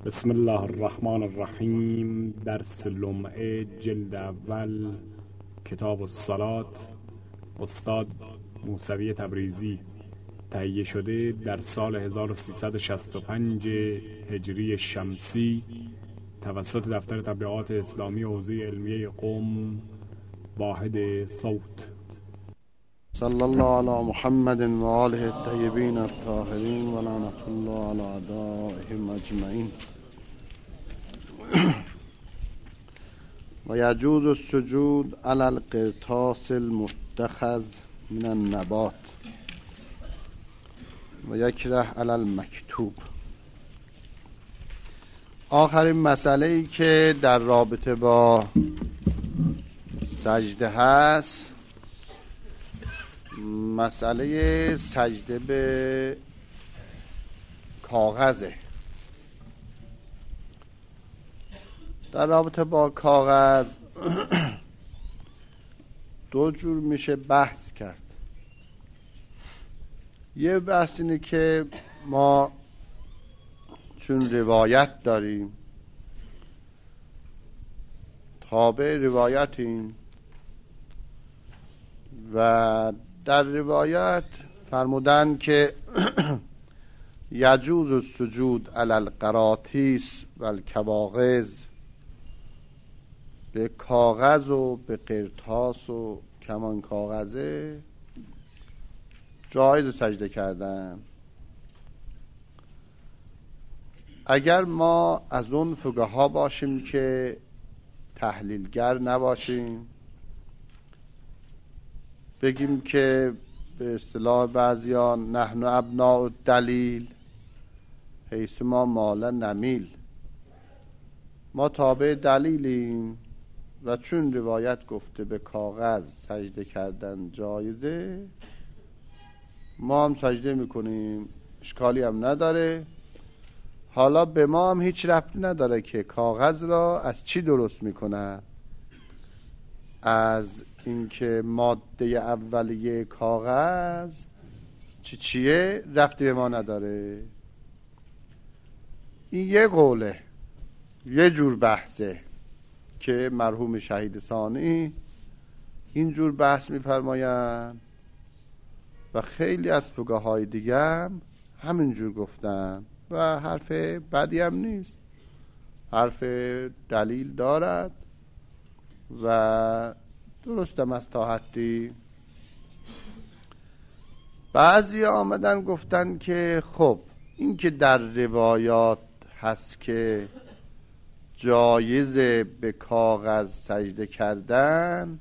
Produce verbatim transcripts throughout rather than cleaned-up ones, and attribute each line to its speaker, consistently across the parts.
Speaker 1: بسم الله الرحمن الرحیم. درس لمعه جلد اول، کتاب الصلات، استاد موسوی تبریزی. تهیه شده در سال هزار و سیصد و شصت و پنج هجری شمسی توسط دفتر تبلیغات اسلامی حوزه علمیه قم، واحد صوت.
Speaker 2: صلی الله علی محمد و آله الطیبین الطاهرین و لعنت الله علی اعدائهم اجمعین. و یجوز السجود علی القرطاس المتخذ من النبات و یکره علی المکتوب. آخرین مسئله ای که در رابطه با سجده هست، مسئله سجده به کاغذه. در رابطه با کاغذ دو جور میشه بحث کرد. یه بحث اینه که ما چون روایت داریم، تابع روایتیم و در روایت فرمودن که یجوز السجود علی القراطیس و الکواغذ، به کاغذ و به قرطاس و کمان کاغذه جایز سجده کردن. اگر ما از اون فقها باشیم که تحلیلگر نباشیم، بگیم که به اصطلاح بعضیان نحن ابناء الدلیل حیث ما مال نمیل، ما تابع دلیلیم و چون روایت گفته به کاغذ سجده کردن جایزه، ما هم سجده میکنیم، اشکالی هم نداره. حالا به ما هم هیچ ربطی نداره که کاغذ را از چی درست میکنن، از اینکه ماده اولیه کاغذ چی چیه ربطی به ما نداره. این یه قوله، یه جور بحثه که مرحوم شهید ثانی اینجور بحث میفرماین و خیلی از فقهای دیگه هم همینجور گفتن و حرف بدی هم نیست، حرف دلیل دارد و درستم از تا حدی. بعضی آمدن گفتن که خب این که در روایات هست که جایزه به کاغذ سجده کردن،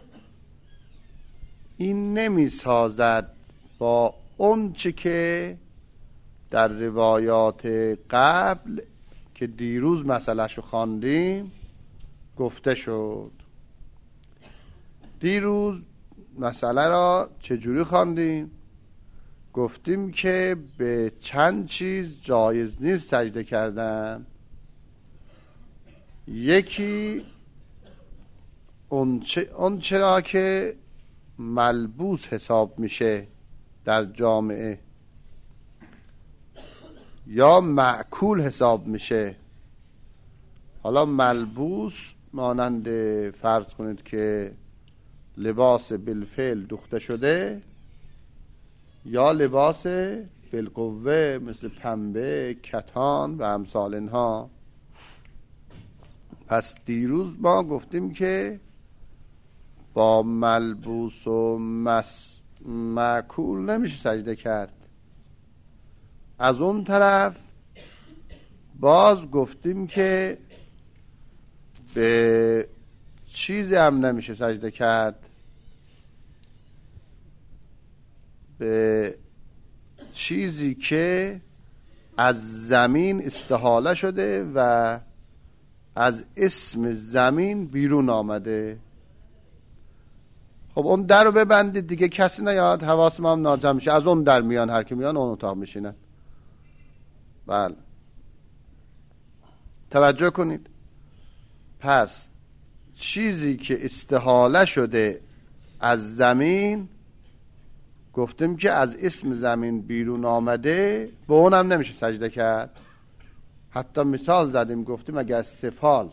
Speaker 2: این نمی سازد با اون چه که در روایات قبل که دیروز مسئلهشو خواندیم گفته شد. دیروز مسئله را چجوری خواندیم؟ گفتیم که به چند چیز جایز نیست سجده کردن. یکی اون چرا که ملبوس حساب میشه در جامعه یا معکول حساب میشه. حالا ملبوس مانند فرض کنید که لباس بالفعل دوخته شده یا لباس بالقوه مثل پنبه، کتان و امثال اینها. پس دیروز ما گفتیم که با ملبوس و مس... معکول نمیشه سجده کرد. از اون طرف باز گفتیم که به چیزی هم نمیشه سجده کرد، به چیزی که از زمین استحاله شده و از اسم زمین بیرون آمده. خب اون در رو ببندید دیگه، کسی نیاد، حواس ما هم ناجمع میشه، از اون در میان، هر کی میان اون اتاق میشینن. بله توجه کنید. پس چیزی که استحاله شده از زمین، گفتیم که از اسم زمین بیرون آمده، به اونم نمیشه سجده کرد. حتی مثال زدیم گفتیم اگر سفال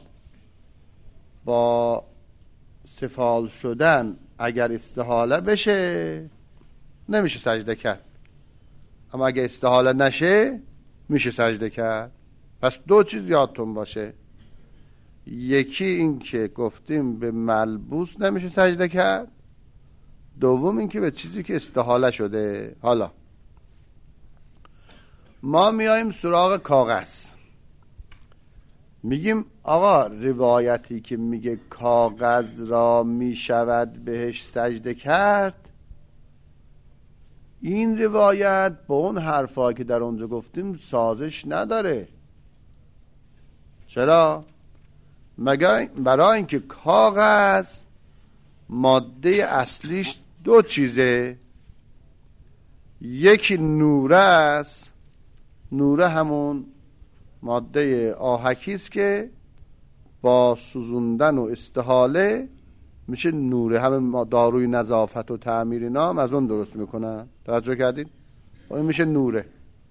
Speaker 2: با سفال شدن اگر استحاله بشه نمیشه سجده کرد، اما اگر استحاله نشه میشه سجده کرد. پس دو چیز یادتون باشه، یکی این که گفتیم به ملبوس نمیشه سجده کرد، دوم این که به چیزی که استحاله شده. حالا ما میاییم سراغ کاغذ، میگیم آقا روایتی که میگه کاغذ را میشود بهش سجده کرد، این روایت با اون حرفایی که در اونجا گفتیم سازش نداره. چرا؟ مگر برای اینکه کاغذ ماده اصلیش دو چیزه، یکی نوره است، نوره همون ماده آهکی است که با سوزوندن و استحاله میشه نوره. همه داروی نظافت و تعمیر نام از اون درست میکنن، توجه کردید؟ این میشه نوره.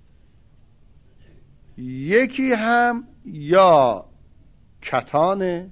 Speaker 2: یکی هم یا کتانه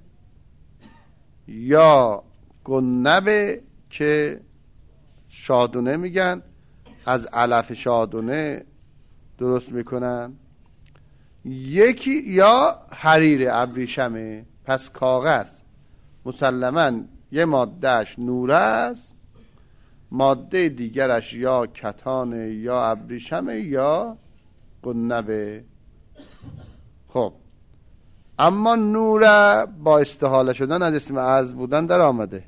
Speaker 2: یا گنبه که شادونه میگن، از علف شادونه درست میکنن، یکی یا حریر ابریشمه. پس کاغذ مسلماً یه مادهش نوره است، ماده دیگرش یا کتانه یا ابریشمه یا گنبه. خب اما نوره با استحاله شدن از اسم از بودن در آمده،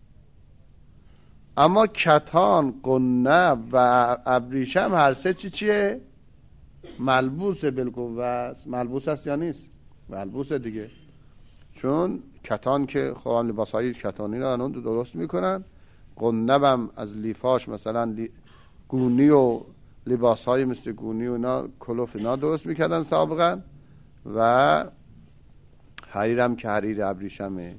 Speaker 2: اما کتان، گنب و ابریشم هر سه چی چیه؟ ملبوس بالقوه است. ملبوس است یا نیست؟ ملبوس دیگه، چون کتان که خواهان لباس های کتانی را اون درست میکنن، گنب هم از لیفاش مثلا لی... گونی و لباس های مثل گونی و اینا کلوف اینا درست میکردن سابقا، و حریرم که حریر ابریشمه.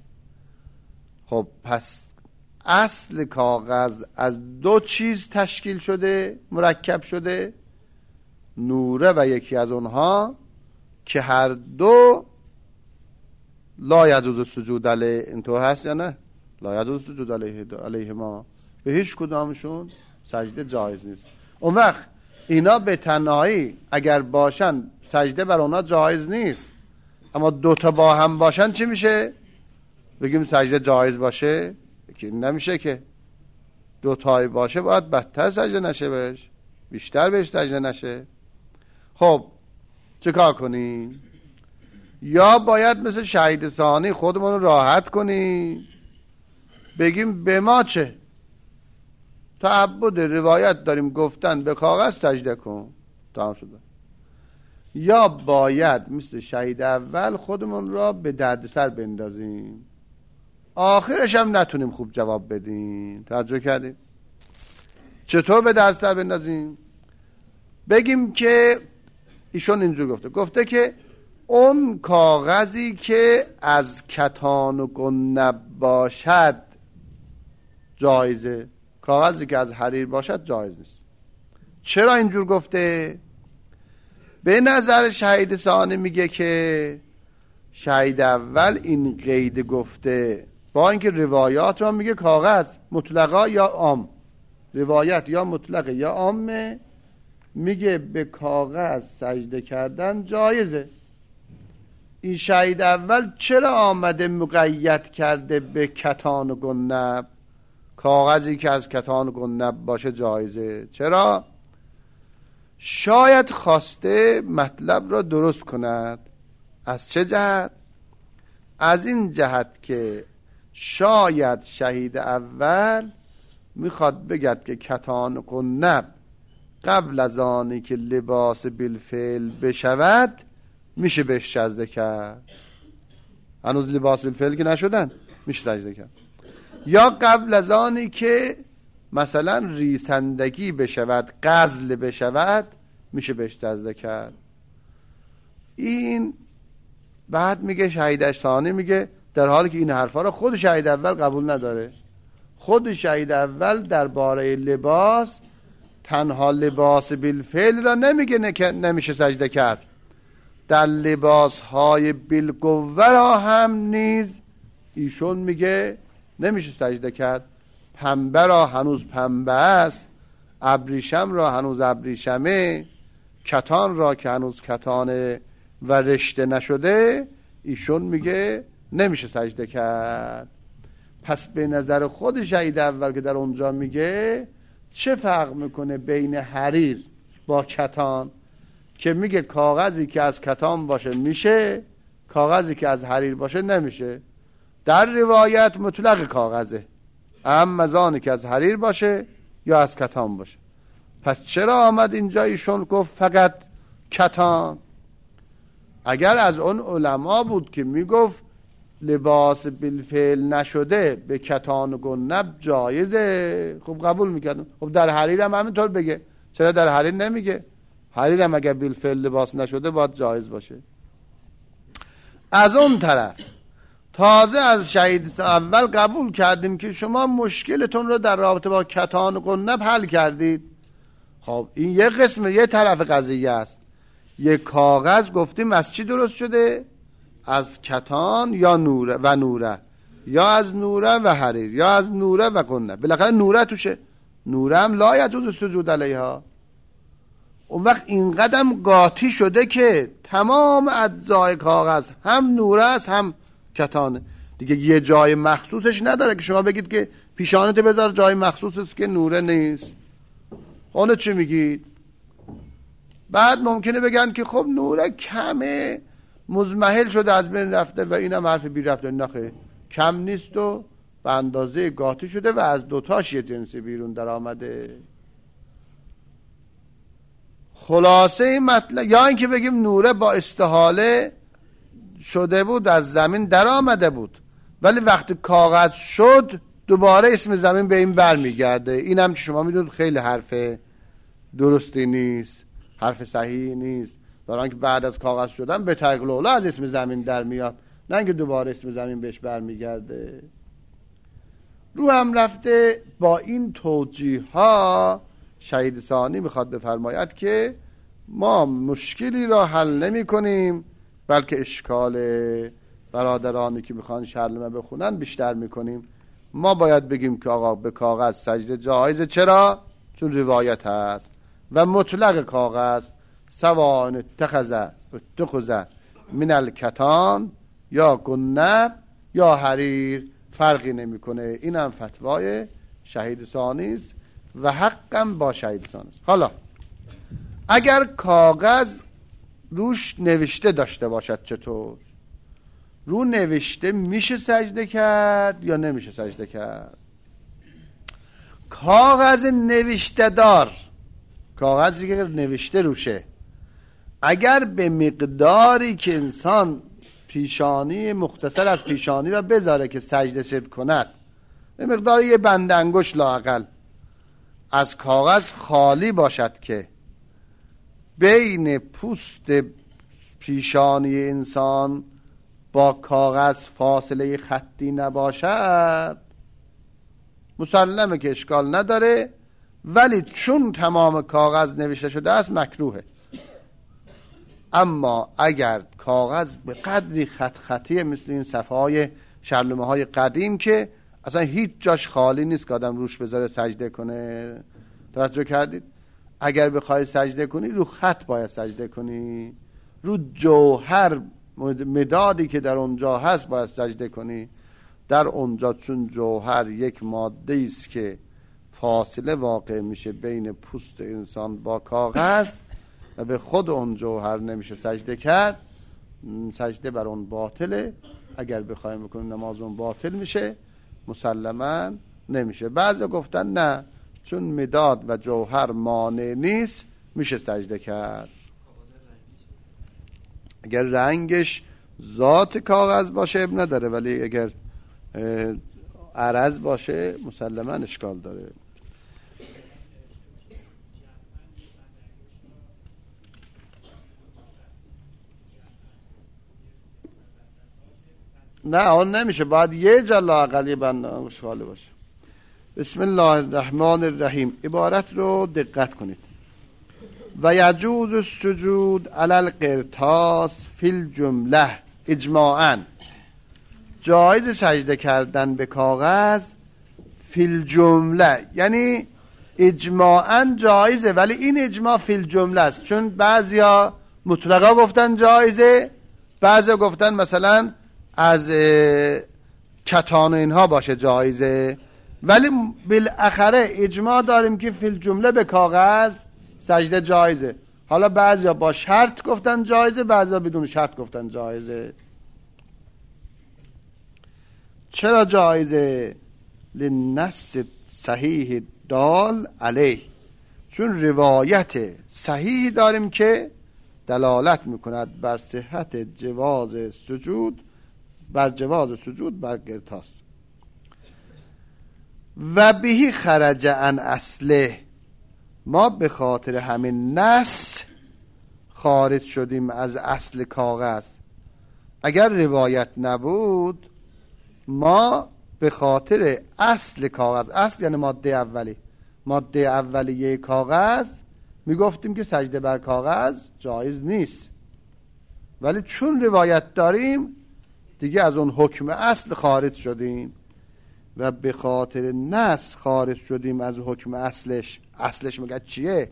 Speaker 2: خب پس اصل کاغذ از دو چیز تشکیل شده، مرکب شده، نوره و یکی از اونها که هر دو لا یجوز سجود علیه. اینطور هست یا نه؟ لا یجوز سجود علیه علیه ما، به هیچ کدامشون سجده جایز نیست. اون وقت اینا به تنهایی اگر باشن سجده بر اونا جایز نیست، اما دوتا با هم باشن چی میشه؟ بگیم سجده جایز باشه؟ که نمیشه که. دوتایی باشه باید بدتر سجده نشه بهش، بیشتر بهش سجده نشه. خب چه کار کنیم؟ یا باید مثل شهید ثانی خودمون راحت کنیم، بگیم به ما چه، تعبد روایت داریم گفتن به کاغذ سجده کن، تمام شده. یا باید مثل شهید اول خودمون را به دردسر بندازیم، آخرش هم نتونیم خوب جواب بدیم. توجه کردیم؟ چطور به دردسر بندازیم؟ بگیم که ایشون اینجور گفته گفته که اون کاغذی که از کتان و گنب باشد جایزه، کاغذی که از حریر باشد جایز نیست. چرا اینجور گفته؟ به نظر شهید ثانی میگه که شهید اول این قید گفته با اینکه روایات را میگه کاغذ مطلقا یا عام، روایت یا مطلقه یا عامه، میگه به کاغذ سجده کردن جایزه. این شهید اول چرا آمده مقید کرده به کتان و گنب؟ کاغذی که از کتان و گنب باشه جایزه. چرا؟ شاید خواسته مطلب را درست کند. از چه جهت؟ از این جهت که شاید شهید اول میخواد بگد که کتان و گنب قبل از آنی که لباس بالفعل بشود میشه بهش سجده کرد. هنوز لباس بالفعل که نشدن میشه سجده کرد. یا قبل از آنی که مثلا ریسندگی بشود، غزل بشود، میشه بهش سجده کرد. این بعد میگه شهید ثانی میگه در حالی که این حرفا رو خود شهید اول قبول نداره. خود شهید اول درباره لباس تنها لباس بالفعل را نمیگه نمیشه سجده کرد، در لباس های بالقوه را هم نیز ایشون میگه نمیشه سجده کرد. پنبه را هنوز پنبه است، ابریشم را هنوز ابریشمه، کتان را که هنوز کتانه و رشته نشده، ایشون میگه نمیشه سجده کرد. پس به نظر خود شهید اول که در اونجا میگه چه فرق میکنه بین حریر با کتان، که میگه کاغذی که از کتان باشه میشه، کاغذی که از حریر باشه نمیشه. در روایت مطلق کاغذه، اما از آنی که از حریر باشه یا از کتان باشه. پس چرا آمد اینجا ایشون گفت فقط کتان؟ اگر از اون علما بود که میگفت لباس بالفعل نشده به کتان و گنب جایزه، خب قبول میکردم. خب در حریر هم همینطور بگه، چرا در حریر نمیگه؟ حریر هم اگر بالفعل لباس نشده باید جایز باشه. از اون طرف تازه از شهید اول قبول کردیم که شما مشکلتون رو در رابطه با کتان و گنب حل کردید. خب این یه قسم، یه طرف قضیه است. یه کاغذ گفتیم از چی درست شده؟ از کتان یا نوره و نوره، یا از نوره و حریر، یا از نوره و گنب. بالاخره نوره توشه. نوره هم لا یجوز سجود علیها. اون وقت این قدم قاطی شده که تمام اجزای کاغذ هم نوره است هم کتانه، دیگه یه جای مخصوصش نداره که شما بگید که پیشانت بذار جای مخصوص است که نوره نیست. اونو چی میگید؟ بعد ممکنه بگن که خب نوره کمه، مزمحل شده، از بین رفته و اینم حرف بی رفته. نخه، کم نیست و به اندازه قاطی شده و از دوتاش یه جنسی بیرون در آمده. خلاصه این مطلب، یا اینکه بگیم نوره با استحاله شده بود، از زمین در آمده بود، ولی وقتی کاغذ شد دوباره اسم زمین به این بر میگرده. این هم که شما میدونید خیلی حرف درستی نیست، حرف صحیحی نیست، برای اینکه بعد از کاغذ شدن به طریق الاولی از اسم زمین در میاد، نه اینکه دوباره اسم زمین بهش بر میگرده. رو هم رفته با این توجیه ها شهید ثانی میخواد بفرماید که ما مشکلی را حل نمی کنیم، بلکه اشکال برادرانی که میخوان شرلمه بخونن بیشتر میکنیم. ما باید بگیم که آقا به کاغذ سجده جایزه. چرا؟ چون روایت هست و مطلق کاغذ سواء اتخذ اتخذ من الکتان یا گنب یا حریر فرقی نمیکنه. این هم فتوای شهید ثانی است و حقم با شهید ثانی است. حالا اگر کاغذ روش نوشته داشته باشد چطور؟ رو نوشته میشه سجده کرد یا نمیشه سجده کرد؟ کاغذ نوشته دار، کاغذی که نوشته روشه، اگر به مقداری که انسان پیشانی مختصر از پیشانی را بذاره که سجده سد کند، به مقدار یه بند انگشت لااقل از کاغذ خالی باشد که بین پوست پیشانی انسان با کاغذ فاصله خطی نباشد، مسلمه که اشکال نداره، ولی چون تمام کاغذ نوشته شده است مکروهه. اما اگر کاغذ به قدری خط خطیه، مثل این صفحه های شرلمه های قدیم که اصلا هیچ جاش خالی نیست که آدم روش بذاره سجده کنه، توجه کردید؟ اگر بخوای سجده کنی رو خط باید سجده کنی، رو جوهر مدادی که در اونجا هست باید سجده کنی. در اونجا چون جوهر یک ماده است که فاصله واقع میشه بین پوست انسان با کاغذ و به خود اون جوهر نمیشه سجده کرد، سجده بر اون باطله. اگر بخوایم بکنیم نماز اون باطل میشه، مسلماً نمیشه. بعضی گفتن نه، چون مداد و جوهر مانع نیست میشه سجده کرد. اگر رنگش ذات کاغذ باشه اب نداره، ولی اگر عرض باشه مسلماً اشکال داره. نه اون نمیشه، باید یه جا لااقل یه بند انگشت خالی باشه. بسم الله الرحمن الرحیم. عبارت رو دقت کنید. و یجوز السجود علی القرطاس فی الجمله اجماعا، جایز سجده کردن به کاغذ فی الجمله، یعنی اجماعا جایزه، ولی این اجماع فی الجمله است، چون بعضیا مطلقا گفتن جایزه، بعضیا گفتن مثلا از کتان و اینها باشه جایزه، ولی بالاخره اجماع داریم که فی الجمله به کاغذ سجده جایزه. حالا بعضیا با شرط گفتن جایزه، بعضیا بدون شرط گفتن جایزه. چرا جایزه؟ للنص صحیح دال علیه، چون روایت صحیح داریم که دلالت میکند بر صحت جواز سجود، بر جواز سجود بر قرطاس. و بهی خرج عن اصله، ما به خاطر همین نص خارج شدیم از اصل کاغذ. اگر روایت نبود ما به خاطر اصل کاغذ، اصل یعنی ماده اولی، ماده اولیه کاغذ میگفتیم که سجده بر کاغذ جایز نیست، ولی چون روایت داریم دیگه از اون حکم اصل خارج شدیم و به خاطر نص خارج شدیم از حکم اصلش. اصلش مگه چیه؟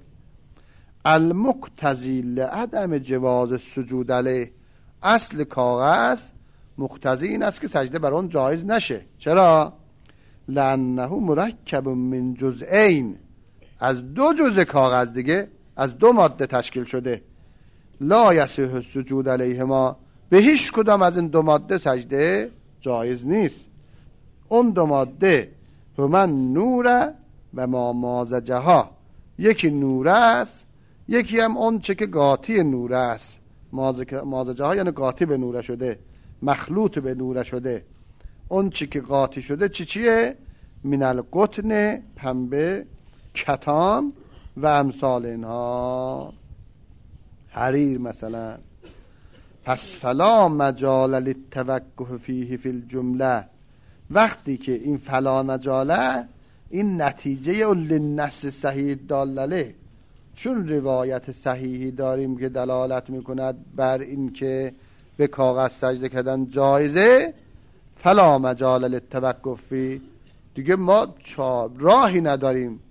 Speaker 2: المقتضی لعدم جواز السجود علیه، اصل کاغذ مقتضی این است که سجده بر اون جایز نشه. چرا؟ لانه مرکب من جزئین، از دو جزء کاغذ دیگه، از دو ماده تشکیل شده. لا یصح السجود علیهما، به هیچ کدام از این دو ماده سجده جایز نیست. اون دو ماده هما نور و ما مازجها، یکی نور است، یکی هم اون چه که قاطی نور است. مازجها یعنی قاطی به نور شده، مخلوط به نور شده. اون چی که قاطی شده چی چیه؟ من القطن، پنبه، کتان و امثال اینها، حریر مثلا. پس فلا مجال للتوقف فیه فی الجمله، وقتی که این فلا مجاله این نتیجه للنص صحیح دالاله، چون روایت صحیحی داریم که دلالت میکند بر این که به کاغذ سجده کردن جایزه، فلا مجال للتوقف فی، دیگه ما راهی نداریم،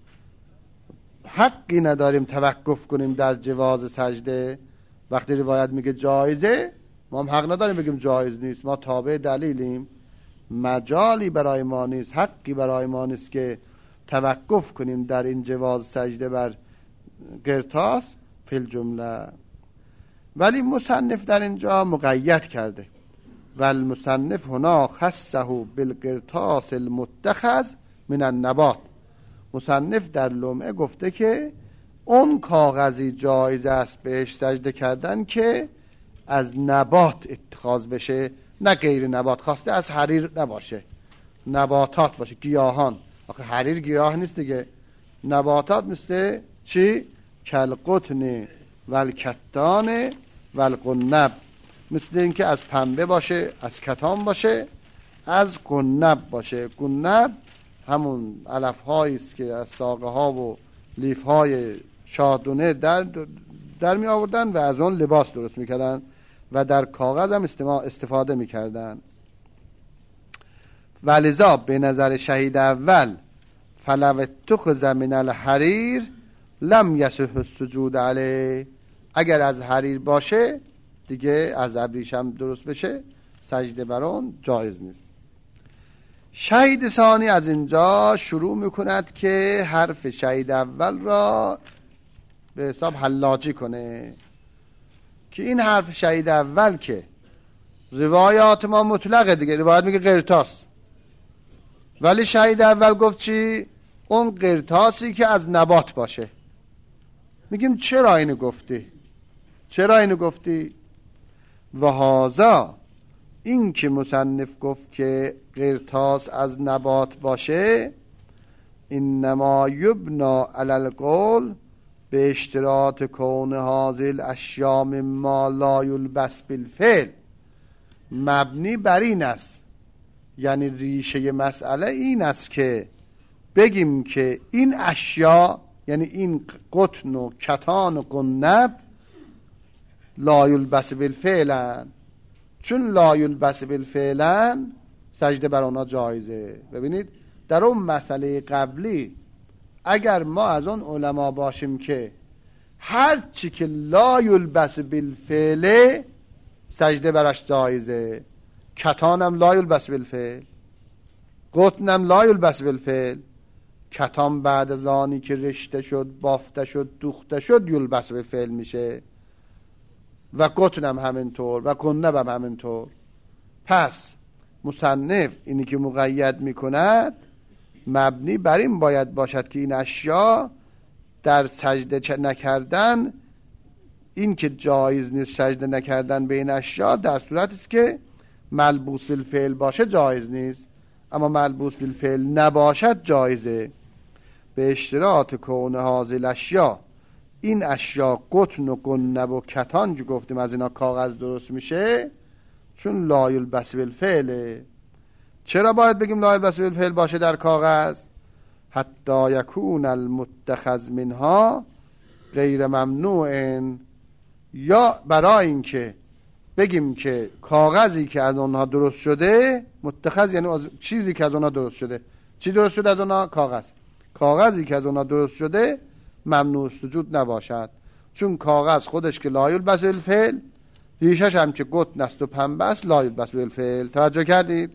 Speaker 2: حقی نداریم توقف کنیم در جواز سجده. وقتی روایت میگه جایزه ما هم حق نداریم بگیم جایز نیست، ما تابع دلیلیم، مجالی برای ما نیست، حقی برای ما نیست که توقف کنیم در این جواز سجده بر قرطاس فی الجمله. ولی مصنف در اینجا مقید کرده، و المصنف هنا خصه بالقرطاس المتخذ من النبات. مصنف در لمعه گفته که اون کاغذی جایز است بهش سجده کردن که از نبات اتخاذ بشه، نه غیر نبات. خواسته از حریر نباشه، نباتات باشه، گیاهان. آخه حریر گیاه نیست دیگه، نباتات مثل چی؟ کالقطن والکتان والقنب، مثل این که از پنبه باشه، از کتان باشه، از قنب باشه. قنب همون علف هایی است که از ساقه ها و لیف های شادونه در در می آوردن و از اون لباس درست میکردن و در کاغذ هم استفاده میکردن. ولذا به نظر شهید اول فلو اتخذ من الحریر لم یصح السجود علیه، اگر از حریر باشه دیگه از ابریشم درست بشه سجده بر اون جایز نیست. شهید ثانی از اینجا شروع میکند که حرف شهید اول را به حساب حلاجی کنه، که این حرف شهید اول که روایات ما مطلقه دیگه، روایت میگه قرطاس، ولی شهید اول گفت چی؟ اون قرطاسی که از نبات باشه. میگیم چرا اینو گفتی؟ چرا اینو گفتی؟ و هذا، این که مصنف گفت که قرطاس از نبات باشه، انما یبنا علی القول به اشتراط کون هازل اشیاء مما لا یلبس بالفعل، مبنی بر این است، یعنی ریشه مسئله این است که بگیم که این اشیاء، یعنی این قطن و کتان و قنب لا یلبس بالفعلن، چون لا یلبس بالفعلن سجده بر اونا جایزه. ببینید در اون مسئله قبلی اگر ما از اون علما باشیم که هر چی که لا یلبس بالفعل سجده برش جایزه، کتانم لا یلبس بالفعل، قطنم لا یلبس بالفعل، کتان بعد از آنی که رشته شد بافته شد دوخته شد یلبس بالفعل میشه و قطنم همینطور و قنبم همینطور. پس مصنف اینی که مقید میکند مبنی بر این باید باشد که این اشیا در سجده نکردن، این که جایز نیست سجده نکردن به این اشیا در صورتی است که ملبوس بالفعل باشه جایز نیست، اما ملبوس بالفعل نباشد جایزه. به اشتراط کون حاصل اشیا، این اشیا قطن و قنب و کتان جو گفتیم از اینا کاغذ درست میشه چون لا یلبس بالفعل. چرا باید بگیم لا یلبس بالفعل باشه در کاغذ؟ حتی یکون المتخذ منها غیر ممنوع، یا برای اینکه بگیم که کاغذی که از اونها درست شده، متخذ یعنی از چیزی که از اونها درست شده. چی درست شده از اونها؟ کاغذ. کاغذی که از اونها درست شده ممنوع سجود نباشد، چون کاغذ خودش که لا یلبس بالفعل، ریشش هم که قطن است و پنبه است لا یلبس بالفعل. توجه کردید؟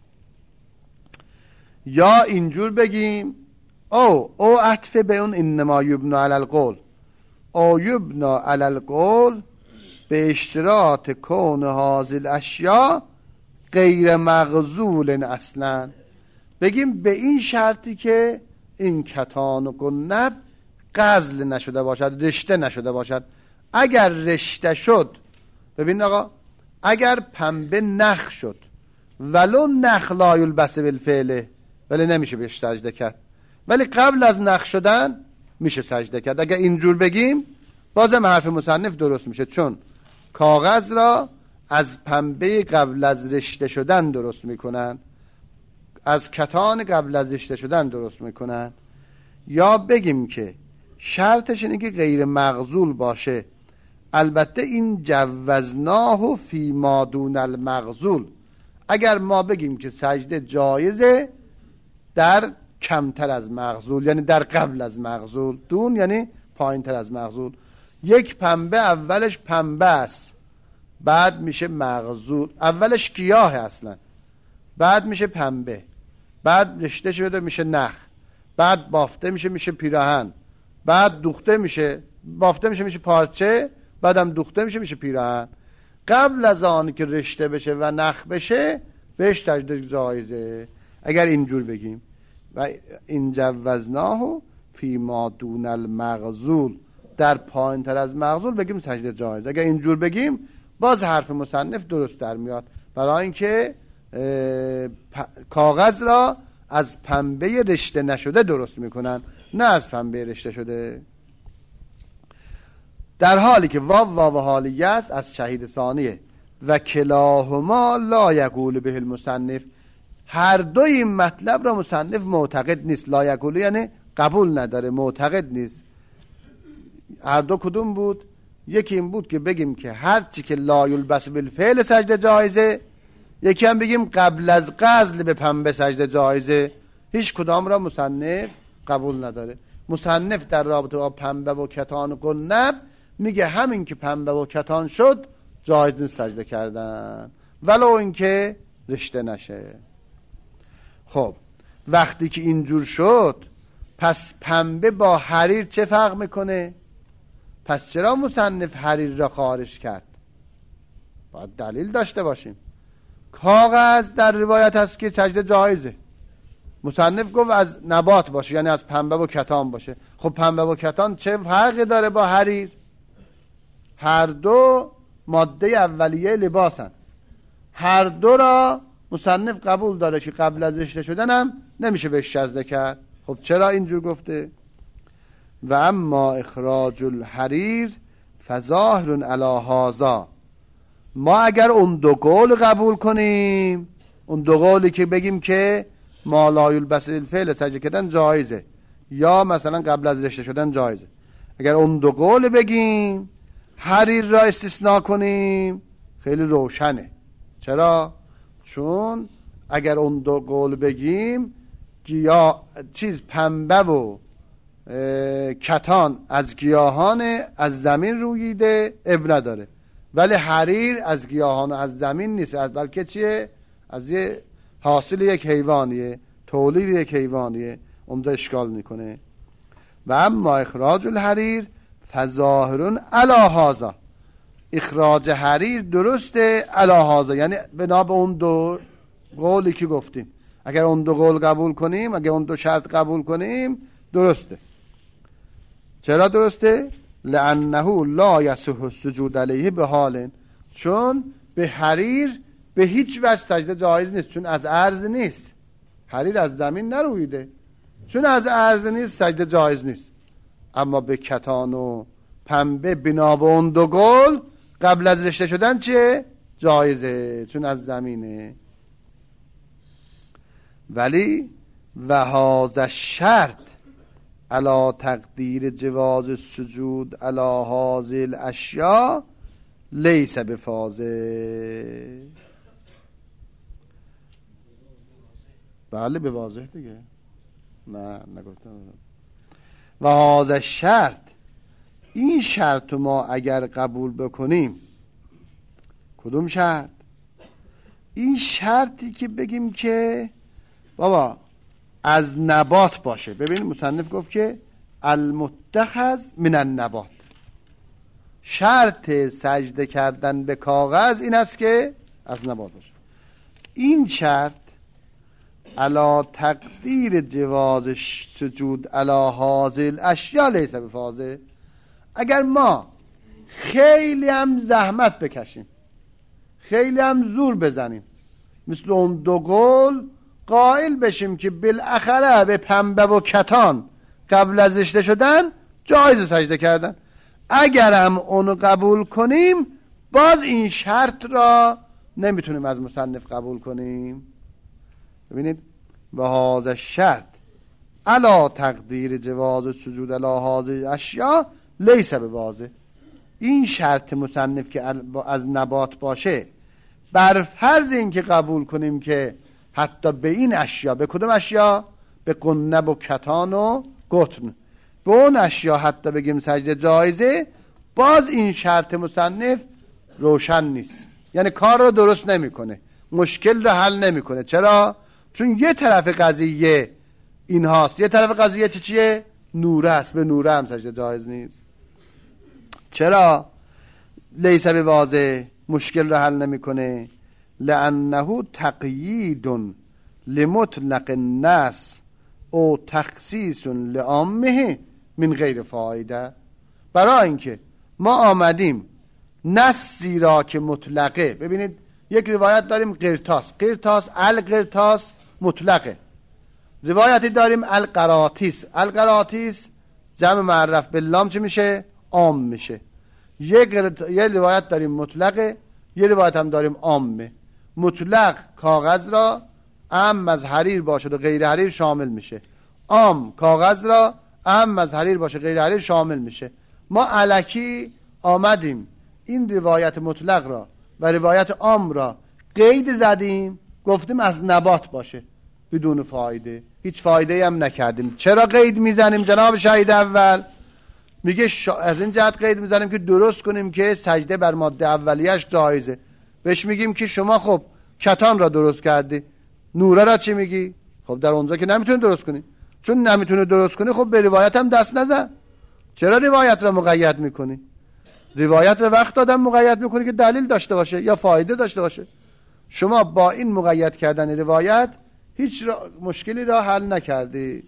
Speaker 2: یا اینجور بگیم او او عطف به اون انما یبنا علی القول، او یبنا علی القول به اشتراط کون حاصل اشیا غیر مغزول اصلا. بگیم به این شرطی که این کتان و قنب غزل نشده باشد، رشته نشده باشد. اگر رشته شد، ببین آقا، اگر پنبه نخ شد ولو نخ لا یلبس بالفعل، ولی نمیشه بهش سجده کرد، ولی قبل از نخ شدن میشه سجده کرد. اگر اینجور بگیم بازم حرف مصنف درست میشه، چون کاغذ را از پنبه قبل از رشته شدن درست میکنن، از کتان قبل از رشته شدن درست میکنن. یا بگیم که شرطش اینه که غیر مغزول باشه. البته این جوزناه فی ما دون المغزول، اگر ما بگیم که سجده جایزه در کمتر از مغزول، یعنی در قبل از مغزول، دون یعنی پایین تر از مغزول. یک پنبه اولش پنبه است بعد میشه مغزول، اولش گیاه اصلا بعد میشه پنبه، بعد رشته شده میشه نخ، بعد بافته میشه میشه پیراهن، بعد دوخته میشه، بافته میشه میشه پارچه، بعدم دوخته میشه میشه پیراهن. قبل از آن که رشته بشه و نخ بشه بهش سجده جایزه. اگر اینجور بگیم و این جوزناه فی ما دون المغزول، در پایین تر از مغزول بگیم سجده جایزه. اگر اینجور بگیم باز حرف مصنف درست در میاد، برای اینکه کاغذ را از پنبه رشته نشده درست میکنن، نه از پنبه رشته شده. در حالی که واو واو حالیه است از شهید ثانیه و کلاهما لا یقول به المصنف، هر دو این مطلب را مصنف معتقد نیست. لا یقول یعنی قبول نداره، معتقد نیست. هر دو کدوم بود؟ یکی این بود که بگیم که هر چی که لا یلبس بالفعل سجده جایزه، یکی هم بگیم قبل از غزل به پنبه سجده جایزه. هیچ کدام را مصنف قبول نداره. مصنف در رابطه با پنبه و کتان و قنب میگه همین که پنبه و کتان شد جایز نیست سجده کردن، ولو اینکه رشته نشه. خب وقتی که اینجور شد پس پنبه با حریر چه فرق میکنه؟ پس چرا مصنف حریر را خارج کرد؟ باید دلیل داشته باشیم. کاغذ در روایت هست که سجده جایزه، مصنف گفت از نبات باشه، یعنی از پنبه و کتان باشه. خب پنبه و کتان چه فرقی داره با حریر؟ هر دو ماده اولیه لباسن، هر دو را مصنف قبول داره که قبل از رشته شدن هم نمیشه بهش سجده کرد. خب چرا اینجور گفته؟ و اما اخراج الحریر فظاهر علی هذا، ما اگر اون دو قول قبول کنیم، اون دو قولی که بگیم که ما لا یلبس الفعل سجده کردن جایزه، یا مثلا قبل از رشته شدن جایزه. اگر اون دو قول بگیم حریر را استثناء کنیم خیلی روشنه. چرا؟ چون اگر اون دو قول بگیم گیاه چیز پنبه و کتان از گیاهان از زمین روییده اب نداره، ولی حریر از گیاهان از زمین نیست، بلکه چیه؟ از یه حاصل یک حیوانیه، تولید یک حیوانیه، اونجا اشکال میکنه. و اما اخراج الحریر فظاهرون علی هذا، اخراج حریر درسته علی هذا، یعنی بنا به اون دو قولی که گفتیم. اگر اون دو قول قبول کنیم، اگر اون دو شرط قبول کنیم درسته. چرا درسته؟ لانه لا یصح السجود علیه به حال، چون به حریر به هیچ وجه سجده جایز نیست، چون از ارض نیست. حریر از زمین نرویده، چون از ارض نیست سجده جایز نیست. اما به کتان و پنبه بنا به اون دو قول قبل از رشته شدن چه؟ جایزه، چون از زمینه. ولی و هذا شرط علی تقدیر جواز السجود علی هذه الاشیاء لیس بفاضل. بله به واضح دیگه، نه نگفتم. و هذا شرط، این شرط ما اگر قبول بکنیم، کدوم شرط؟ این شرطی که بگیم که بابا از نبات باشه. ببین مصنف گفت که المتخذ من النبات، شرط سجده کردن به کاغذ این است که از نبات باشه. این شرط علا تقدیر جواز سجود علا حاضر اشیا لیس بفاضل. اگر ما خیلی هم زحمت بکشیم، خیلی هم زور بزنیم، مثل اون دو قول قائل بشیم که بالاخره به پنبه و کتان قبل از رشته شدن جایز سجده کردن، اگر هم اونو قبول کنیم باز این شرط را نمیتونیم از مصنف قبول کنیم. ببینید و هذا شرط علا تقدیر جواز سجود علی هذه اشیا لیس بواضح. این شرط مصنف که از نبات باشه بر فرض این که قبول کنیم که حتی به این اشیا، به کدوم اشیا؟ به قنب و کتان و قطن، به اون اشیا حتی بگیم سجده جایزه، باز این شرط مصنف روشن نیست، یعنی کار رو درست نمیکنه، مشکل رو حل نمیکنه. چرا؟ چون یه طرف قضیه این هاست، یه طرف قضیه چه چیه؟ نوره است، به نوره هم سجده جایز نیست. چرا لیس به واضح مشکل رو حل نمیکنه؟ لانه تقیید لمطلق النص او تخصیص لعامه من غیر فایده. برای اینکه ما آمدیم نصی را که مطلقه، ببینید یک روایت داریم قرطاس، قرطاس القرطاس مطلقه، روایتی داریم القراطیس، القراطیس جمع معرف باللام چه میشه؟ عام میشه. یک یه روایت داریم مطلقه، یه روایت هم داریم عامه. مطلق کاغذ را عام از حریر باشد و غیر حریر شامل میشه، عام کاغذ را عام از حریر باشه غیر حریر شامل میشه. ما الکی آمدیم این روایت مطلق را و روایت عام را قید زدیم، گفتیم از نبات باشه، بدون فایده، هیچ فایده هم نکردیم. چرا قید میزنیم جناب شهید اول؟ میگه شا... از این جهت قید میزنیم که درست کنیم که سجده بر ماده اولیش جایزه. بهش میگیم که شما خب کتان را درست کردی، نوره را چی میگی؟ خب در اونجا که نمیتونی درست کنی، چون نمیتونی درست کنی خب به روایت هم دست نزن. چرا روایت را مقید میکنی؟ روایت را وقت آدم مقید میکنی که دلیل داشته باشه یا فایده داشته باشه. شما با این مقید کردن روایت هیچ را مشکلی را حل نکردی.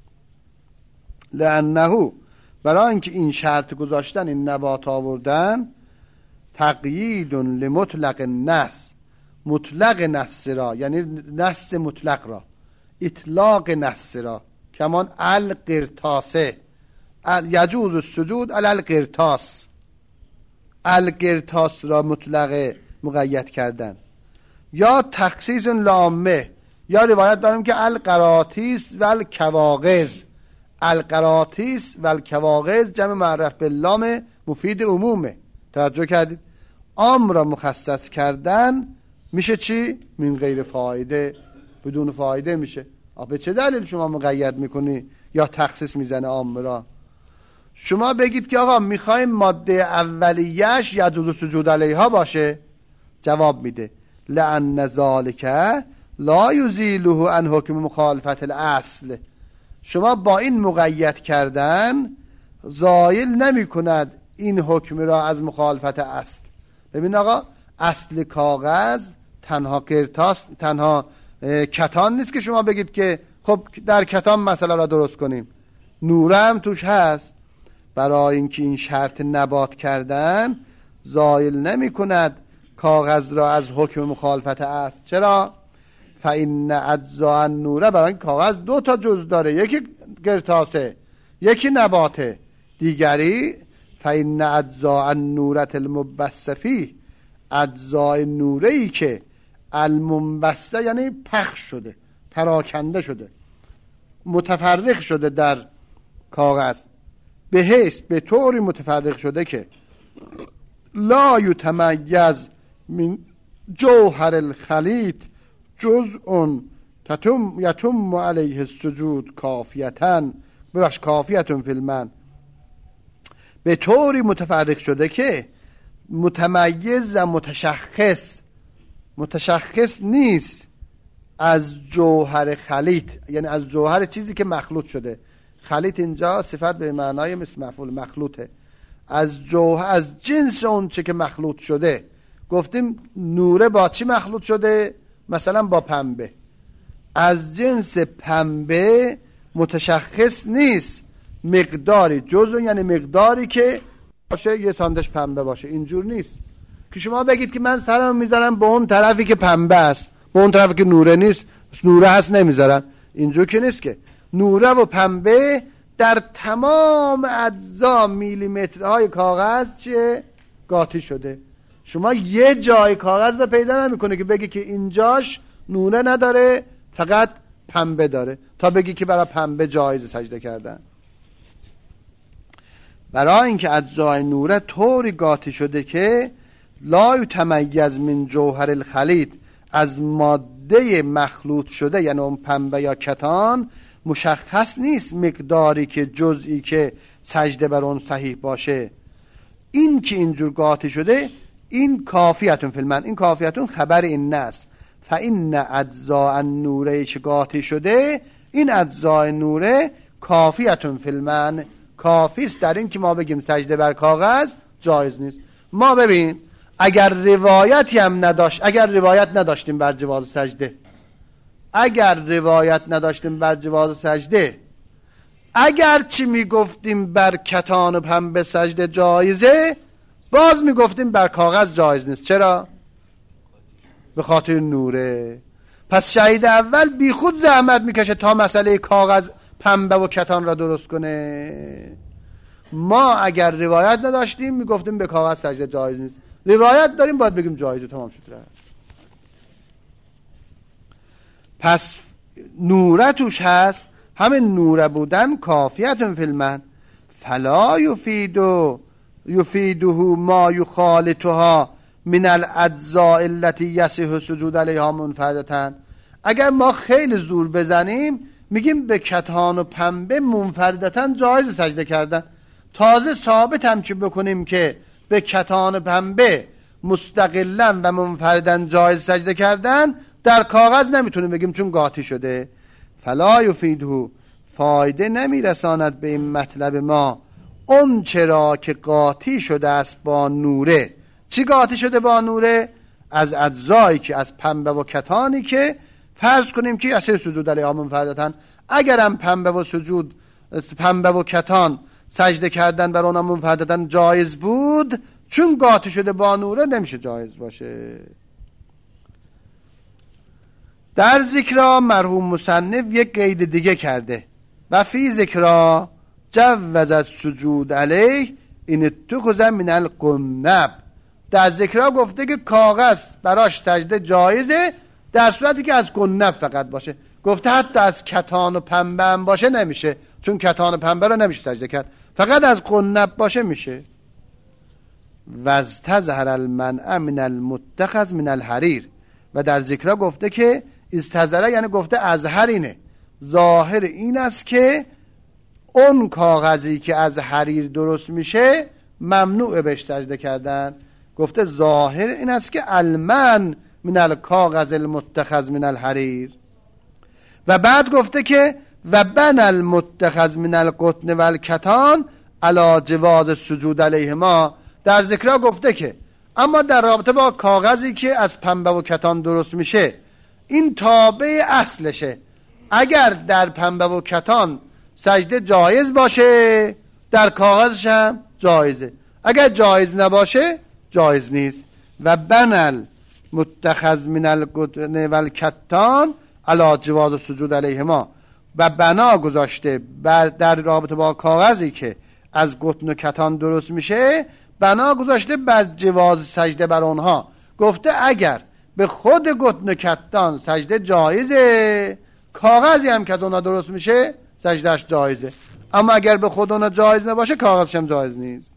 Speaker 2: لانه برای اینکه این شرط گذاشتن، این نبات آوردن، تقیید لمطلق النص، مطلق نص را، یعنی نص مطلق را، اطلاق نص را، کمان القرطاسه، یجوز السجود علی القرطاس، القرطاس را مطلق مقید کردن. یا تخصیص لامه، یا روایت داریم که القراطیس و الکواغز، القراطیس و الکواغز جمع معرف به لام مفید عمومه. توجه کردید؟ عام را مخصص کردن میشه چی؟ من غیر فایده، بدون فایده میشه. به چه دلیل شما مقید میکنی یا تخصیص میزنه عام را؟ شما بگید که آقا میخوایم ماده اولیش یجوز سجود علیها باشه، جواب میده لأن ذالک لا یزیله عن حکم مخالفت الاصل. شما با این مقید کردن زایل نمی کند این حکم را از مخالفت اصل. ببین آقا، اصل کاغذ تنها قرطاس، تنها کتان نیست که شما بگید که خب در کتان مسئله را درست کنیم، نوره هم توش هست. برای اینکه این شرط نبات کردن زایل نمی کند کاغذ را از حکم مخالفت اصل. چرا؟ فإن اجزاء النوره، برای این کاغذ دو تا جز داره، یکی قرطاسه یکی نباته. دیگری فإن اجزاء النوره المبث فیه، اجزای نوره ای که المنبسته یعنی پخش شده، پراکنده شده، متفرق شده در کاغذ، به حیث به طوری متفرق شده که لا یتمیز من جوهر الخلیط جزء تتم یتم علیه السجود کافیتن، ببخش کافیتن فی المن، به طوری متفرق شده که متمیز و متشخص متشخص نیست از جوهر خلیط، یعنی از جوهر چیزی که مخلوط شده. خلیط اینجا صفت به معنای مثل مفعول مخلوطه. از جوهر، از جنس اون چه که مخلوط شده. گفتیم نوره با چی مخلوط شده؟ مثلا با پنبه. از جنس پنبه متشخص نیست مقداری، جزء یعنی مقداری که باشه یه ساندش پنبه باشه. اینجور نیست که شما بگید که من سرم میذارم به اون طرفی که پنبه است، به اون طرفی که نوره نیست، نوره هست نمیذارم. اینجور که نیست که. نوره و پنبه در تمام اجزا میلیمترهای کاغذ چه قاطی شده. شما یه جای کاغذ رو پیدا نمیکنه که بگی که اینجاش نوره نداره فقط پنبه داره، تا بگی که برای پنبه جایز سجده کردن. برای اینکه اجزای نوره طوری قاطی شده که لا یتمیز من جوهر الخلیط، از ماده مخلوط شده یعنی اون پنبه یا کتان مشخص نیست مقداری که جزئی که سجده بر اون صحیح باشه. این که اینجور قاطی شده این کافیتون فی المن، این کافیتون خبر این است. فإن اجزاء النوره که قاطی شده، این اجزای نوره کافیتون فی المن، کافی است در این که ما بگیم سجده بر کاغذ جایز نیست. ما ببین اگر روایتی هم نداشت، اگر روایت نداشتیم بر جواز سجده، اگر روایت نداشتیم بر جواز سجده، اگر چی میگفتیم بر کتان و پنبه سجده جایزه، باز میگفتیم بر کاغذ جایز نیست. چرا؟ به خاطر نوره. پس شهید اول بی خود زحمت میکشه تا مسئله کاغذ پنبه و کتان را درست کنه. ما اگر روایت نداشتیم میگفتیم به کاغذ سجده جایز نیست، روایت داریم باید بگیم جایزه. تمام شد. پس نوره توش هست، همین نوره بودن کافیتون فی المن، فلا یفیدو یفیده ما یخالطها من الاجزاء التي یصح سجود علیها منفردتن. اگر ما خیلی زور بزنیم میگیم به کتان و پنبه منفردتن جایز سجده کردن، تازه ثابت هم که بکنیم که به کتان و پنبه مستقلا و منفردن جایز سجده کردن، در کاغذ نمیتونیم بگیم چون قاطی شده. فلا یفیده، فایده نمیرساند به این مطلب ما اون چرا که قاطی شده است با نوره. چی قاطی شده با نوره؟ از اجزایی که از پنبه و کتانی که فرض کنیم که اصل سجود علیها منفردتن، اگرم پنبه و سجود پنبه و کتان سجده کردن بر اونها منفردتن جایز بود، چون قاطی شده با نوره نمیشه جایز باشه. در ذکرا مرحوم مصنف یک قید دیگه کرده، و فی ذکرا جوز السجود علیه این اتخذ من القنب. در ذکرا گفته که کاغذ براش سجده جایزه در صورتی که از قنب فقط باشه. گفته حتی از کتان و پنبه هم باشه نمیشه، چون کتان پنبه رو نمیشه سجده کرد، فقط از قنب باشه میشه. وَازْتَظْهَرَ الْمَنْعَ مِنَ الْمُتَّخَذِ مِنَ الْحَرِيرِ، و در ذکرها گفته که استظهر یعنی گفته ازهر اینه، ظاهر این است که اون کاغذی که از حریر درست میشه ممنوع بهش سجده کردن. گفته ظاهر این است که المن من الکاغذ المتخذ من الحریر. و بعد گفته که و بن المتخذ من القطن و الکتان علی جواز السجود علیهما. در ذکرها گفته که اما در رابطه با کاغذی که از پنبه و کتان درست میشه این تابع اصلشه، اگر در پنبه و کتان سجده جایز باشه در کاغذش هم جایزه، اگر جایز نباشه جایز نیست. و بنل متخذ من القطن و الکتان علی جواز السجود علیهما، و بنا گذاشته بر در رابطه با کاغذی که از قطن و کتان درست میشه بنا گذاشته بر جواز سجده بر اونها. گفته اگر به خود قطن و کتان سجده جایزه، کاغذی هم که از اونها درست میشه سجدهش جایزه، اما اگر به خود اونها جایز نباشه کاغذش هم جایز نیست.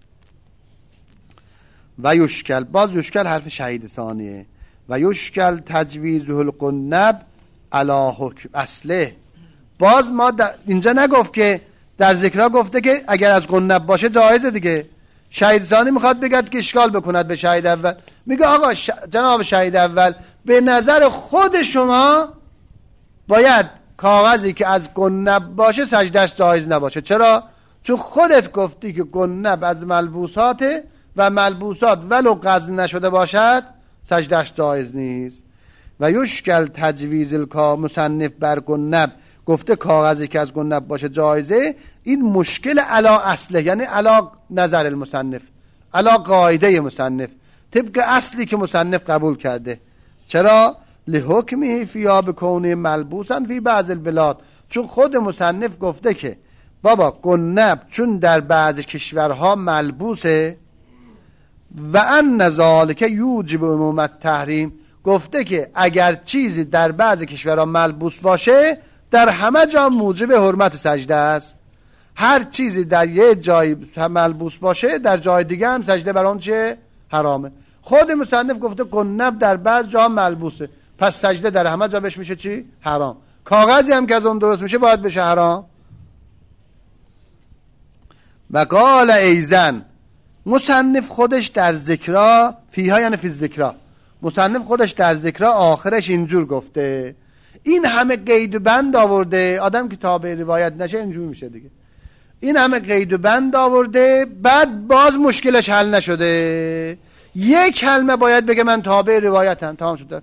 Speaker 2: و یشکل، باز یشکل حرف شهید ثانیه، و یشکل تجویزه القنب علی حکم اصله. باز ما اینجا نگفت که در ذکرها گفته که اگر از قنب باشه جایزه دیگه. شهید ثانی میخواد بگد که اشکال بکند به شهید اول، میگه آقا ش... جناب شهید اول به نظر خود شما باید کاغذی که از قنب باشه سجدهش جایز نباشه. چرا؟ چون خودت گفتی که قنب از ملبوساته و ملبوسات ولو غزل نشده باشد سجدهش جایز نیست. و یشکل تجویز الکا مصنف بر قنب، گفته کاغذی که از قنب باشه جایزه، این مشکل علا اصله، یعنی علا نظر المصنف، علا قاعده مصنف، طبق اصلی که مصنف قبول کرده. چرا؟ لحکمه فیا بکونه ملبوسن فی بعض البلاد، چون خود مصنف گفته که بابا قنب چون در بعض کشورها ملبوسه و ان ذالک یوجب عموم التحریم، گفته که اگر چیزی در بعض کشورها ملبوس باشه در همه جا موجب حرمت سجده است. هر چیزی در یه جای ملبوس باشه در جای دیگه هم سجده بر اون چه حرامه. خود مصنف گفته قنب در بعض جا ملبوسه، پس سجده در همه جا بهش میشه چی؟ حرام. کاغذی هم که از اون درست میشه باید بشه حرام. و قال ایزن، مصنف خودش در ذکرها فیها یعنی فی ذکرها، مصنف خودش در ذکرها آخرش اینجور گفته، این همه قید و بند آورده، آدم که تابع روایت نشه اینجور میشه دیگه، این همه قید و بند آورده بعد باز مشکلش حل نشده، یک کلمه باید بگه من تابع روایتم، تمام شد،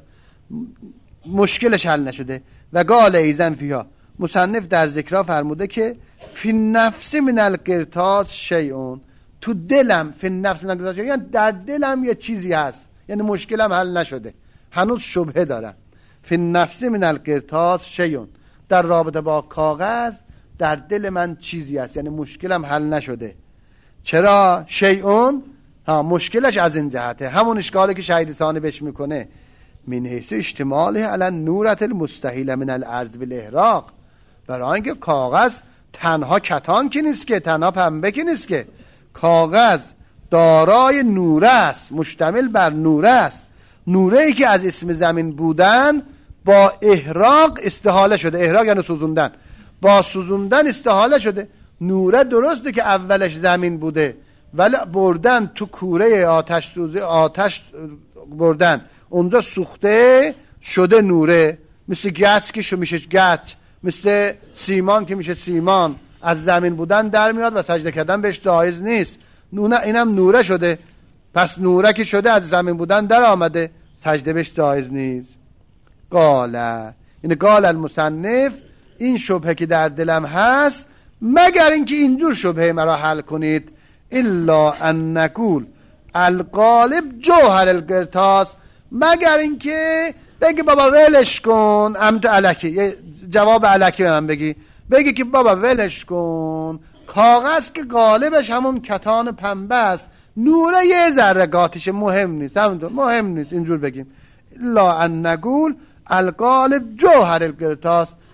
Speaker 2: مشکلش حل نشده. و قال ایزن فیها، مصنف در ذکرها فرموده که فی نفس من القرطاس شیئون، تو دلم فی نفس من القرطاس شیئون، یعنی در دلم یه چیزی هست، یعنی مشکلم حل نشده، هنوز شبهه دارم. فی نفس من القرطاس شیئون، در رابطه با کاغذ در دل من چیزی هست، یعنی مشکلم حل نشده. چرا شیئون؟ ها مشکلش از این جهته، همون اشکالی که شهید ثانی بهش میکنه، من حیث اشتماله علی نورت المستحیل من الارض بالاحراق، برای اینکه کاغذ تنها کتان که نیست که، تنها پنبه که نیست که، کاغذ دارای نوره است، مشتمل بر نوره است، نوره ای که از اسم زمین بودن با احراق استحاله شده، احراق یعنی سوزوندن، با سوزوندن استحاله شده. نوره درسته که اولش زمین بوده ولی بردن تو کوره آتش سوزی، آتش بردن اونجا سوخته شده نوره، مثل گچ که شو میشه گچ، مثل سیمان که میشه سیمان، از زمین بودن در میاد و سجده کردن بهش جایز نیست، نونه اینم نوره شده، پس نوره که شده از زمین بودن در آمده، سجده بهش جایز نیست. قاله، این قال المصنف، این شبهه که در دلم هست مگر اینکه اینجور شبهه مرا حل کنید، الا ان نقول الغالب جوهر القرطاس، مگر اینکه بگی بابا ولش کن، امت الکی، یه جواب الکی به من بگی، بگی که بابا ولش کن، کاغذ که غالبش همون کتان پنبه است، نوره یه ذره قاطیشه، مهم نیست، همونطور مهم نیست، اینجور بگیم. الا ان نقول الغالب جوهر القرطاس،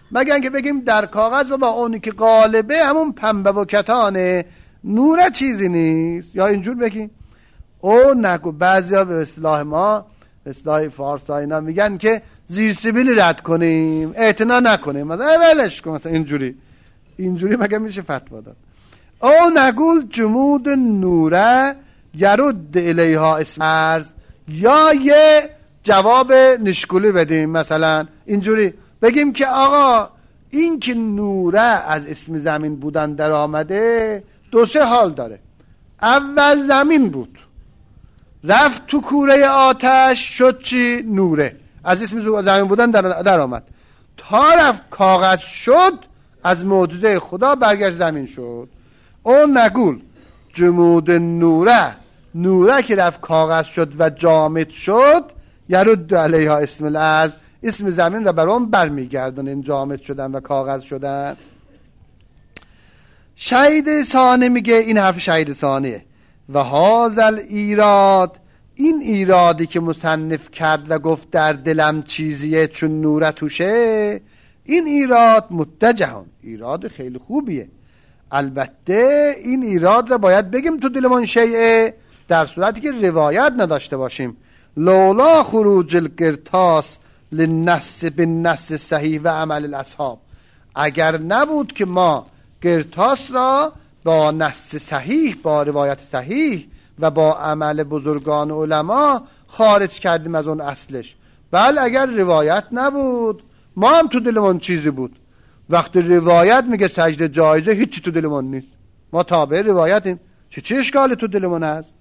Speaker 2: مگر اینکه بگیم در کاغذ و با اونی که غالبه همون پنبه و کتانه، نوره چیزی نیست. یا اینجور بگیم او نگو. بعضیا به اصطلاح ما، به اصطلاح فارس اینا میگن که زیر سیبیل رد کنیم، اعتنا نکنیم، مثلا ولش کن، مثلا اینجوری اینجوری مگه میشه فتوا داد؟ او نگول جمود نوره یرد الیها اسم ارز. یا یه جواب نشکولی بدیم، مثلا اینجوری بگیم که آقا این که نوره از اسم زمین بودن در آمده دو سه حال داره. اول زمین بود، رفت تو کوره آتش، شد چی؟ نوره. از اسم زمین بودن در, در آمد. تا رفت کاغذ شد، از معجزه خدا برگشت زمین شد. اون نگول جمود نوره، نوره که رفت کاغذ شد و جامد شد، یرد علیها اسم الارض، اسم زمین را بر اون برمیگردن، این جامد شدن و کاغذ شدن. شهید ثانی میگه، این حرف شهید ثانیه، و هازل ایراد، این ایرادی که مصنف کرد و گفت در دلم چیزیه چون نوره توشه، این ایراد متجهان، ایراد خیلی خوبیه. البته این ایراد را باید بگیم تو دلمون شیعه در صورتی که روایت نداشته باشیم. لولا خروج القرطاس للنص بالنص صحیح و عمل الاصحاب، اگر نبود که ما قرطاس را با نص صحیح، با روایت صحیح و با عمل بزرگان علما خارج کردیم از اون اصلش. بله اگر روایت نبود ما هم تو دلمون چیزی بود. وقتی روایت میگه سجده جایزه، هیچی تو دلمون نیست، ما تابع روایتیم، چه چه اشکالی تو دلمون هست؟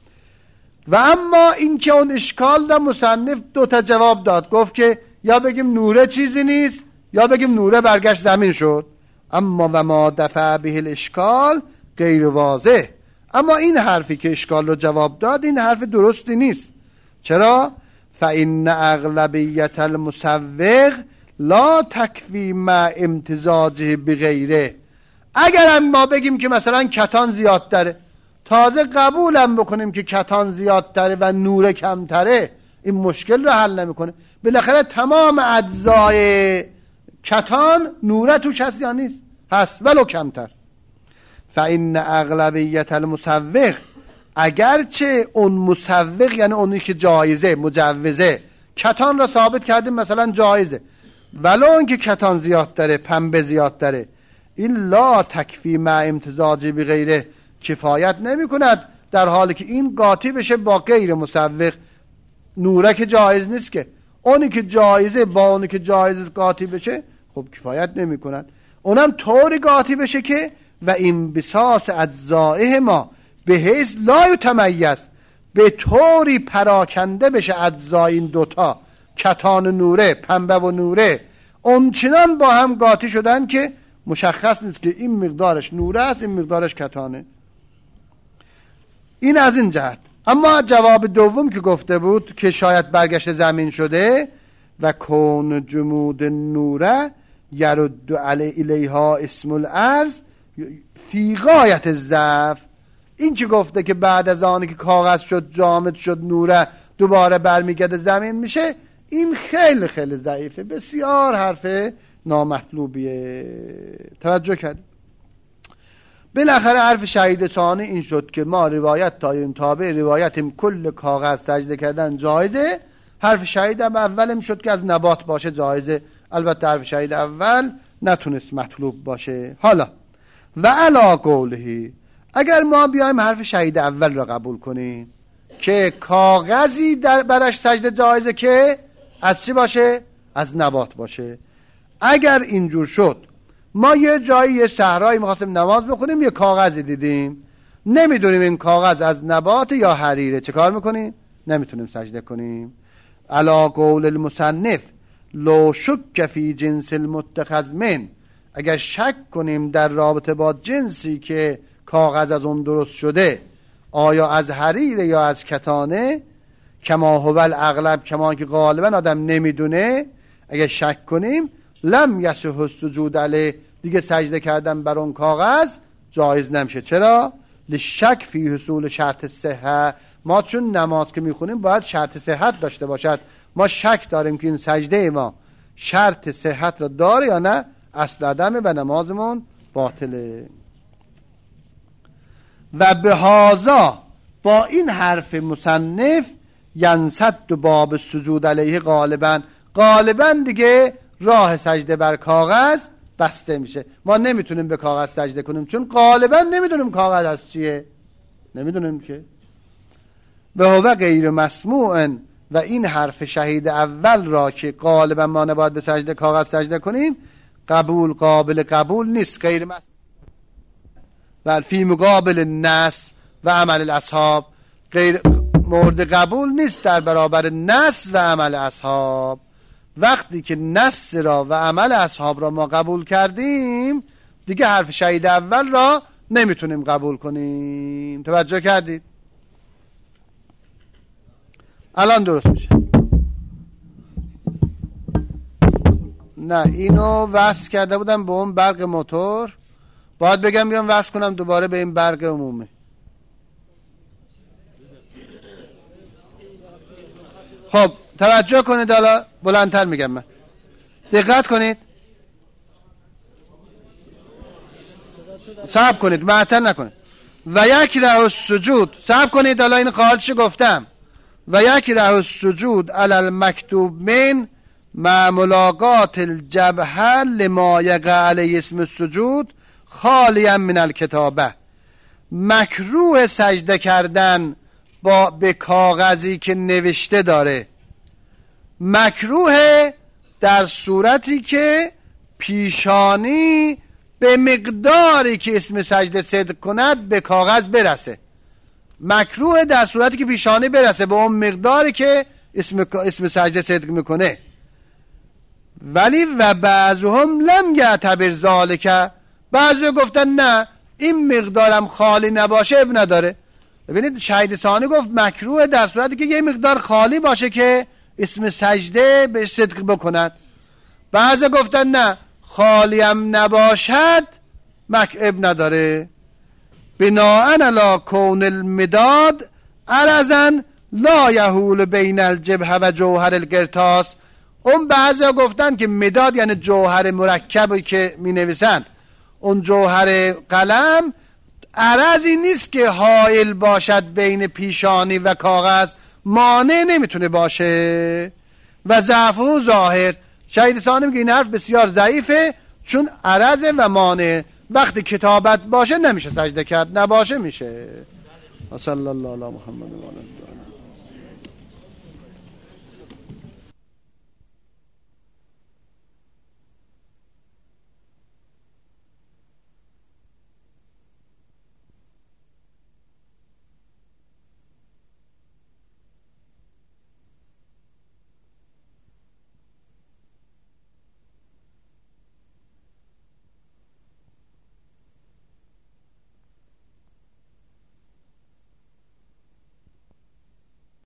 Speaker 2: و اما این که اون اشکال را مصنف دو تا جواب داد، گفت که یا بگیم نوره چیزی نیست، یا بگیم نوره برگشت زمین شد. اما و ما دفع به الاشکال غیر واضح، اما این حرفی که اشکال رو جواب داد این حرف درستی نیست. چرا؟ فإن اغلبیت المسوق لا تکفی مع امتزاجه بغیره. اگر هم ما بگیم که مثلا کتان زیاد داره، تازه قبولم بکنیم که کتان زیاد تره و نور کم تره، این مشکل رو حل نمیکنه. بالاخره تمام اجزای کتان نوره توش هست یا نیست؟ هست، ولو کمتر. فإن اغلبیت المسوق، اگرچه اون مسوق یعنی اونی که جایزه، مجوزه، کتان را ثابت کردیم مثلا جایزه، ولو اون که کتان زیاد داره، پنبه زیاد داره، این لا تکفی مع امتزاجی بغیره، کفایت نمی کند در حالی که این قاطی بشه با غیر مسوق. نوره که جایز نیست که، اونی که جایزه با اونی که جایز قاطی بشه خب کفایت نمی کند. اونم طوری قاطی بشه که و این بساس اجزائه ما به حیث لا یتمیز، به طوری پراکنده بشه اجزای این دوتا، کتان و نوره، پنبه و نوره، اونچنان با هم قاطی شدن که مشخص نیست که این مقدارش نوره است، این مقدارش کتانه. این از این جهت. اما جواب دوم که گفته بود که شاید برگشت زمین شده، و کون جمود نوره یرد علی الیها اسم الارض فی غایت الضعف، این که گفته که بعد از آنی که کاغذ شد، جامد شد، نوره دوباره برمیگرده زمین میشه، این خیلی خیلی ضعیفه، بسیار حرف نامطلوبیه. توجه کرد؟ بالاخره حرف شهید ثانی این شد که ما روایت تاییم تابع روایتیم کل کاغذ سجده کردن جایزه. حرف شهید اولم شد که از نبات باشه جایزه، البته حرف شهید اول نتونست مطلوب باشه. حالا و علا قوله، اگر ما بیایم حرف شهید اول را قبول کنیم که کاغذی در برش سجده جایزه که از چی باشه؟ از نبات باشه. اگر اینجور شد، ما یه جایی یه صحرایی می‌خواستیم نماز بخونیم، یه کاغذی دیدیم، نمیدونیم این کاغذ از نبات یا حریره، چه کار میکنیم؟ نمیتونیم سجده کنیم. علا قول المصنف لو شک فی جنس المتخذ من، اگر شک کنیم در رابطه با جنسی که کاغذ از اون درست شده، آیا از حریره یا از کتانه، کما هو الاغلب، کما که غالبا آدم نمیدونه، اگر شک کنیم لم یصح السجود علیه، دیگه سجده کردن بر اون کاغذ جایز نمیشه. چرا؟ لشک فی حصول شرط صحت، ما چون نماز که میخونیم باید شرط صحت داشته باشد، ما شک داریم که این سجده ما شرط صحت را داره یا نه؟ اصل عدمه و نمازمون باطله. و به هازا با این حرف مصنف ینصد باب سجود علیه غالبا غالبا دیگه راه سجده بر کاغذ بسته میشه. ما نمیتونیم به کاغذ سجده کنیم چون غالبا نمیدونیم کاغذ از چیه، نمیدونیم که. و هو غیر مسموع و این حرف شهید اول را که غالبا ما نباید به سجده کاغذ سجده کنیم قبول قابل قبول نیست، غیر مسموع و فی مقابل نص و عمل الاصحاب غیر مورد قبول نیست در برابر نص و عمل اصحاب. وقتی که نص را و عمل اصحاب را ما قبول کردیم دیگه حرف شهید اول را نمیتونیم قبول کنیم. توجه کردید؟ الان درست میشه. نه اینو وصل کرده بودم به اون برق موتور، باید بگم بیام وصل کنم دوباره به این برق عمومی. خب توجه کنید، حالا بلندتر میگم من، دقت کنید، صبر کنید، معطل نکنید. و یکره السجود، صبر کنید، حالا این قاعده‌شو گفتم. و یکره السجود علی المکتوب من مع ملاقات الجبهه لما یقع علیه اسم السجود خالیا من الکتابه. مکروه سجده کردن با به کاغذی که نوشته داره، مکروه در صورتی که پیشانی به مقداری که اسم سجده صدق کند به کاغذ برسه. مکروه در صورتی که پیشانی برسه به اون مقداری که اسم اسم سجده صدق میکنه. ولی و بعضهم لم یعتبر ذالک، بعضی گفتن نه این مقدارم خالی نباشه اب نداره. ببینید شهید ثانی گفت مکروه در صورتی که یه مقدار خالی باشه که اسم سجده به صدق بکند. بعضی گفتن نه خالی هم نباشد مک اب نداره. بناء علی کون المداد عرضا لا یحول بین الجبهه و جوهر القرطاس. اون بعضی گفتن که مداد یعنی جوهر مرکبی که می نویسن، اون جوهر قلم عرضی نیست که حائل باشد بین پیشانی و کاغذ، مانع نمیتونه باشه. و ضعفه ظاهر، شهید ثانی میگه این حرف بسیار ضعیفه چون عرضه و مانع. وقتی کتابت باشه نمیشه سجده کرد، نباشه میشه. صلی الله علی محمد و آله